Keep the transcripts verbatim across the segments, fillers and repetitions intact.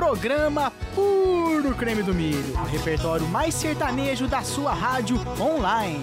programa Puro Creme do Milho, o repertório mais sertanejo da sua rádio online.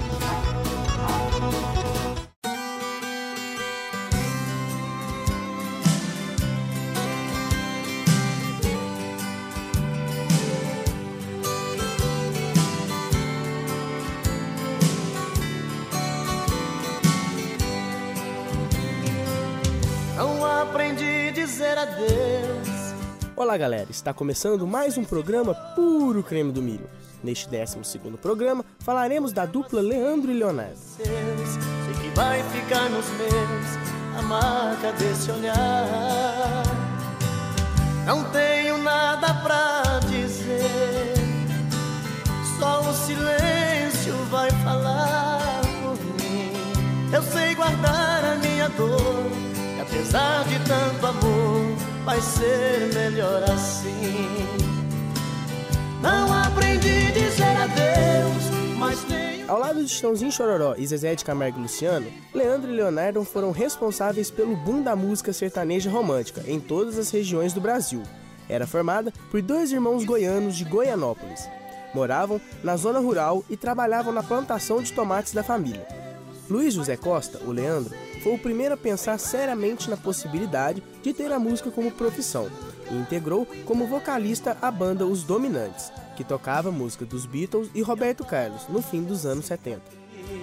Aprendi a dizer adeus. Olá galera, está começando mais um programa Puro Creme do Milho. Neste décimo segundo programa, falaremos da dupla Leandro e Leonardo. Sei que vai ficar nos meus a marca desse olhar. Não tenho nada pra dizer, só o silêncio vai falar por mim. Eu sei guardar a minha dor, e apesar de tanto amor, vai ser melhor assim. Não aprendi a dizer adeus, mas tenho... Ao lado de Chitãozinho Chororó e Zezé de Camargo e Luciano, Leandro e Leonardo foram responsáveis pelo boom da música sertaneja romântica em todas as regiões do Brasil. Era formada por dois irmãos goianos de Goianópolis. Moravam na zona rural e trabalhavam na plantação de tomates da família. Luiz José Costa, o Leandro, foi o primeiro a pensar seriamente na possibilidade de ter a música como profissão e integrou como vocalista a banda Os Dominantes, que tocava música dos Beatles e Roberto Carlos no fim dos anos setenta.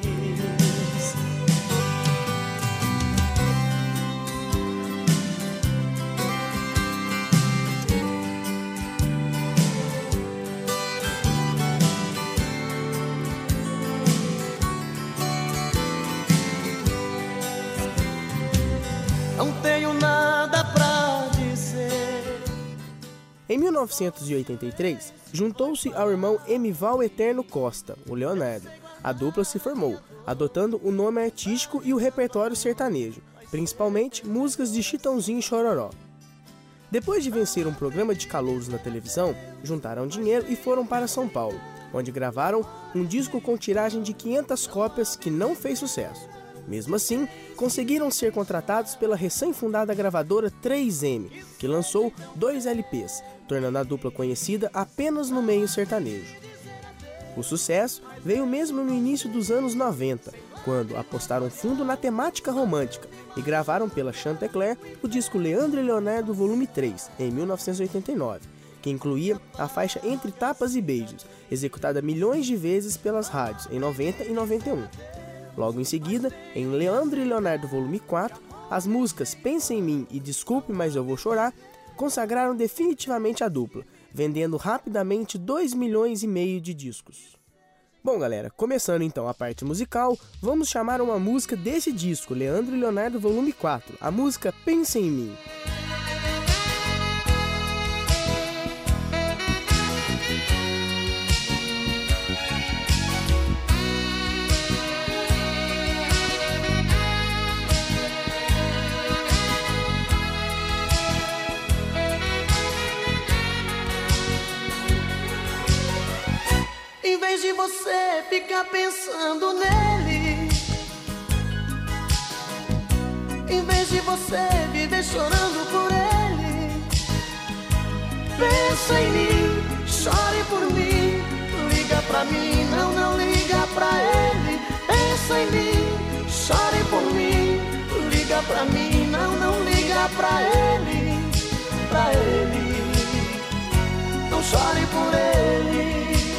Não tenho nada pra dizer. Em mil novecentos e oitenta e três, juntou-se ao irmão Emival Eterno Costa, o Leonardo. A dupla se formou, adotando o nome artístico e o repertório sertanejo, principalmente músicas de Chitãozinho e Chororó. Depois de vencer um programa de calouros na televisão, juntaram dinheiro e foram para São Paulo, onde gravaram um disco com tiragem de quinhentas cópias que não fez sucesso. Mesmo assim, conseguiram ser contratados pela recém-fundada gravadora três M, que lançou dois L Ps, tornando a dupla conhecida apenas no meio sertanejo. O sucesso veio mesmo no início dos anos noventa, quando apostaram fundo na temática romântica e gravaram pela Chantecler o disco Leandro e Leonardo Volume três, em mil novecentos e oitenta e nove, que incluía a faixa Entre Tapas e Beijos, executada milhões de vezes pelas rádios em noventa e noventa e um. Logo em seguida, em Leandro e Leonardo Volume quatro, as músicas Pensa em Mim e Desculpe, Mas Eu Vou Chorar consagraram definitivamente a dupla, vendendo rapidamente dois milhões e meio de discos. Bom galera, começando então a parte musical, vamos chamar uma música desse disco, Leandro e Leonardo Volume quatro, a música Pensa em Mim. Em vez de você ficar pensando nele, em vez de você viver chorando por ele, pensa em mim, chore por mim, liga pra mim, não, não liga pra ele. Pensa em mim, chore por mim, liga pra mim, não, não liga pra ele, pra ele, não chore por ele.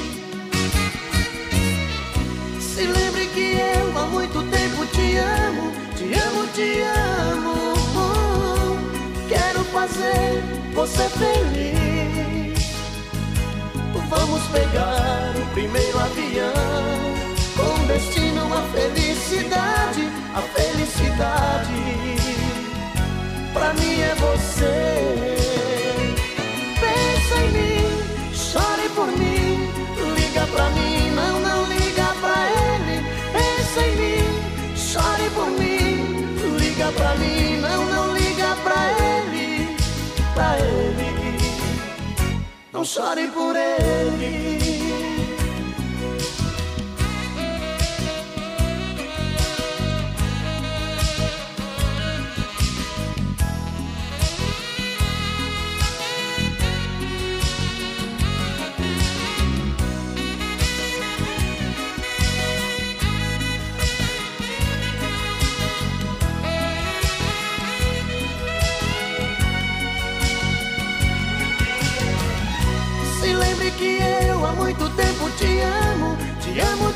Se lembre que eu há muito tempo te amo, te amo, te amo. Quero fazer você feliz. Vamos pegar o primeiro avião com destino à felicidade, a felicidade. Pra mim é você. Pensa em mim, chore por mim, liga pra mim, não, não liga pra ele. Pensa em mim, chore por mim, liga pra mim, não, não liga pra ele, pra ele, não chore por ele.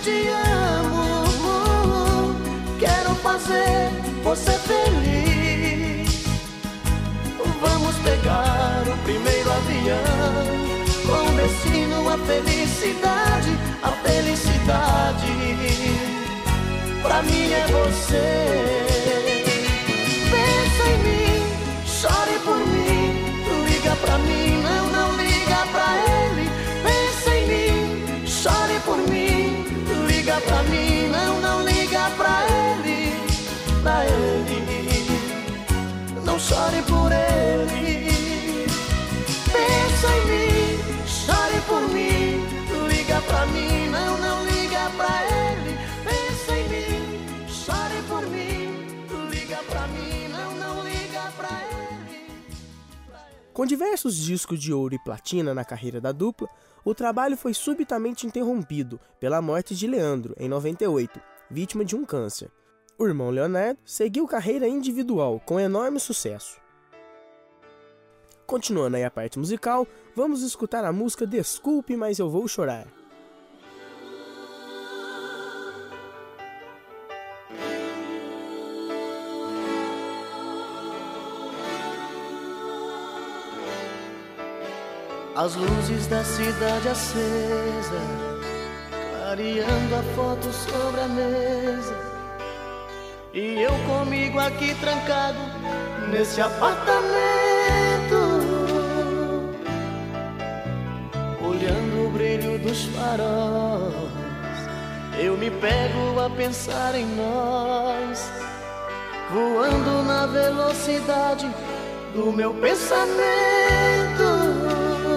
te amo, quero fazer você feliz. Vamos pegar o primeiro avião, com destino à felicidade, a felicidade pra mim é você. Pensa em mim, chore por mim, liga pra mim, não, não liga pra ele. Pensa em mim, chore por mim, liga pra mim, não, não liga pra ele, pra ele, não chore por ele. Pensa em mim, chore por mim, liga pra mim, não, não liga pra ele. Pensa em mim, chore por mim, liga pra mim, não, não liga pra ele. Com diversos discos de ouro e platina na carreira da dupla, o trabalho foi subitamente interrompido pela morte de Leandro, em noventa e oito, vítima de um câncer. O irmão Leonardo seguiu carreira individual com enorme sucesso. Continuando aí a parte musical, vamos escutar a música Desculpe, Mas Eu Vou Chorar. As luzes da cidade acesa, clareando a foto sobre a mesa, e eu comigo aqui trancado nesse apartamento, olhando o brilho dos faróis. Eu me pego a pensar em nós, voando na velocidade do meu pensamento,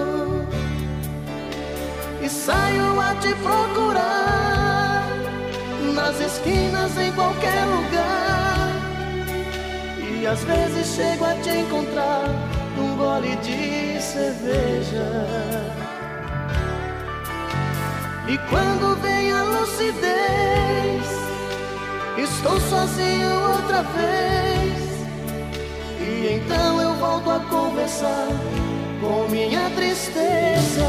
e saio a te procurar nas esquinas, em qualquer lugar. E às vezes chego a te encontrar num gole de cerveja. E quando vem a lucidez, estou sozinho outra vez. E então eu volto a conversar com minha tristeza.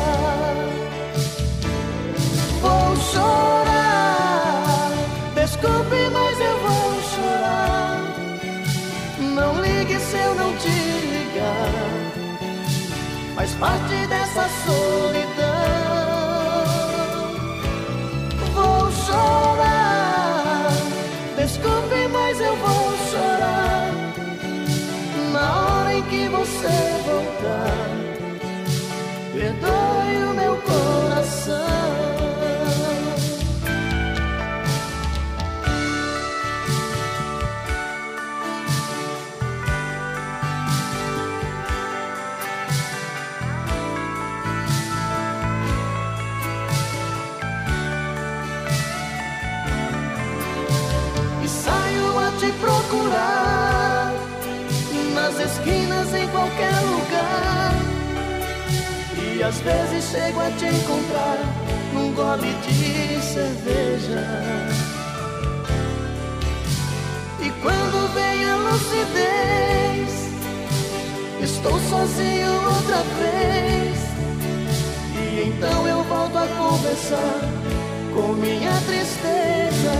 Vou chorar, desculpe, mas eu vou chorar. Não ligue se eu não te ligar, faz parte dessa solidão. Vou chorar, desculpe, mas eu vou chorar. Na hora em que você voltar, perdoe o meu coração. Te procurar nas esquinas, em qualquer lugar. E às vezes chego a te encontrar num gole de cerveja. E quando vem a lucidez, estou sozinho outra vez. E então eu volto a conversar com minha tristeza.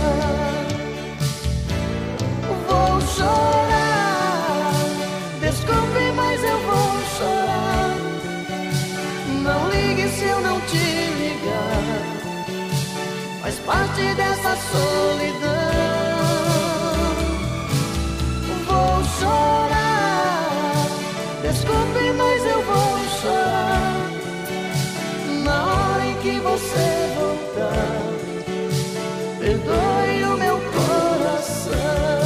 Vou chorar, desculpe, mas eu vou chorar. Não ligue se eu não te ligar, faz parte dessa solidão. Vou chorar, desculpe, mas eu vou chorar. Na hora em que você voltar, perdoe o meu coração.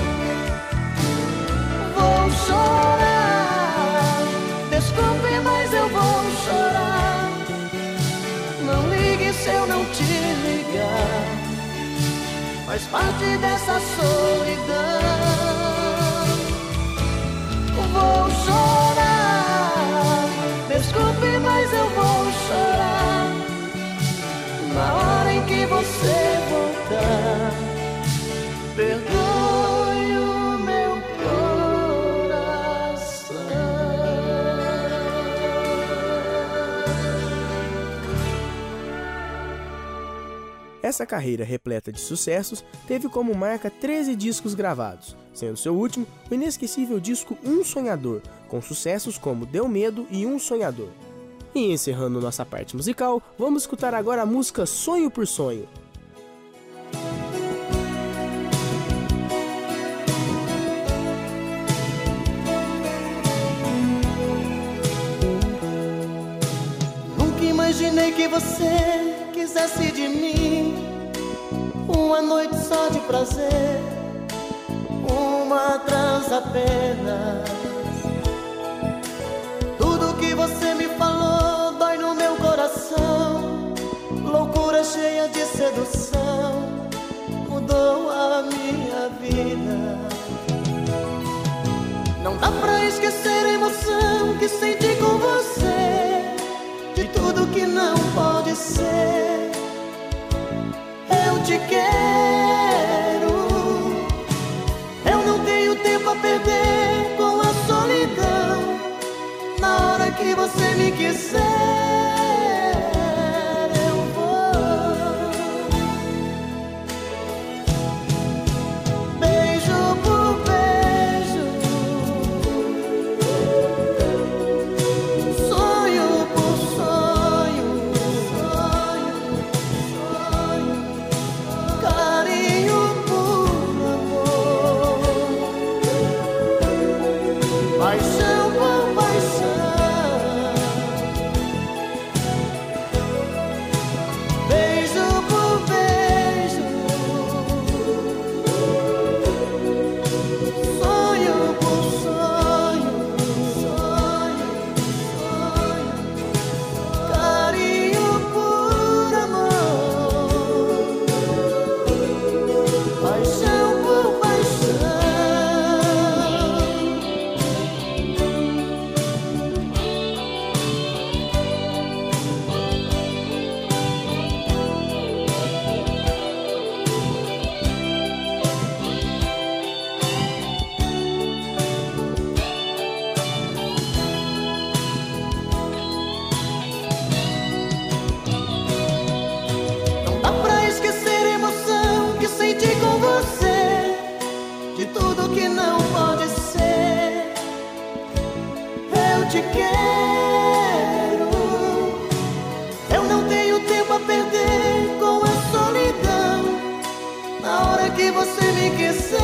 Vou chorar, desculpe, mas eu vou chorar. Não ligue se eu não te ligar, faz parte dessa solidão. Vou chorar, desculpe, mas eu vou chorar. Na hora em que você voltar, perdoe o meu coração. Essa Essa carreira repleta de sucessos teve como marca treze discos gravados, sendo seu último o inesquecível disco Um Sonhador, com sucessos como Deu Medo e Um Sonhador. E encerrando nossa parte musical, vamos escutar agora a música Sonho por Sonho. Nunca imaginei que você quisesse de mim uma noite só de prazer, uma trança apenas. Tudo que você me falou dói no meu coração, loucura cheia de sedução mudou a minha vida. Não dá pra esquecer a emoção que senti com você, de tudo que não pode ser. Eu te quero, eu não tenho tempo a perder com a solidão. Na hora que você me quiser, eu vou. Beijo por beijo, sonho por sonho, sonho, sonho, carinho por amor, paixão por paixão. Te quero, eu não tenho tempo a perder com a solidão. Na hora que você me quiser,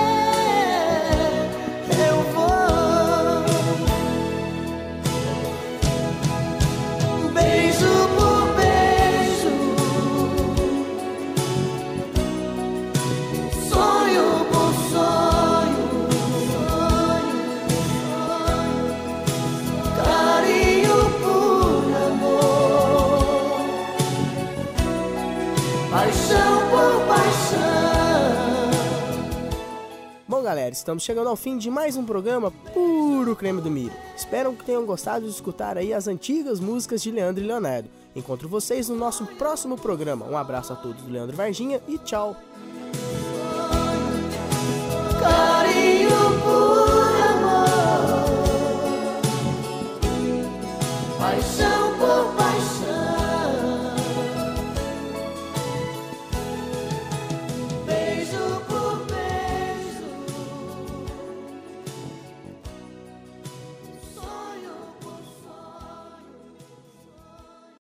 eu vou. Beijo por beijo, sonho por sonho, paixão por paixão. Bom, galera, estamos chegando ao fim de mais um programa Puro Creme do Milho. Espero que tenham gostado de escutar aí as antigas músicas de Leandro e Leonardo. Encontro vocês no nosso próximo programa. Um abraço a todos do Leandro e Varginha e tchau!